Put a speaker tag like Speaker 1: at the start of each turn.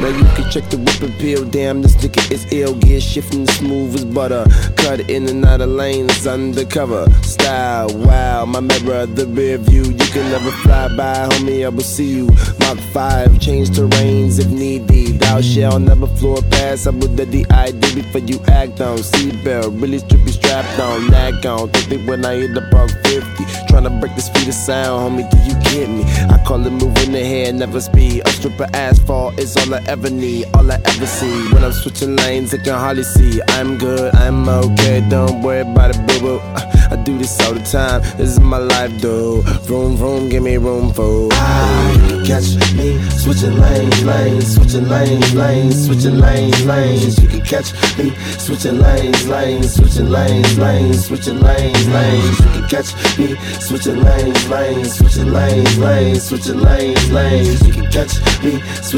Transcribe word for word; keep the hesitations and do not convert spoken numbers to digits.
Speaker 1: Now you can check the whip and peel. Damn, this nigga is ill. Gear shifting smooth as butter. Cut in and out of lanes undercover. Style, wow, my mirror, the rear view. You can never fly by, homie, I will see you. Mach five, change terrains if need be. Thou shall never floor pass. I would the D I D before you act on. Seatbelt, really strippy strapped on. Nag on, think they when I hit the buck fifty. Tryna break the speed of sound, homie, do you get me? I call it moving the head, never speed. A strip of asphalt is all I ever need, all I ever see. When I'm switching lanes, I can hardly see. I'm good, I'm okay, don't worry about it, boo boo. I do this all the time, this is my life, dude. Vroom, vroom, give me room for. Ah, you can catch me switching lanes, lanes, switching lanes, lanes, switching lanes, lanes. You can catch me switching lanes, lanes, switching lanes, lanes, switching lanes, lanes. You can catch me switching lanes, lanes, switching lanes, lanes, switching lanes, lanes. You can catch me switching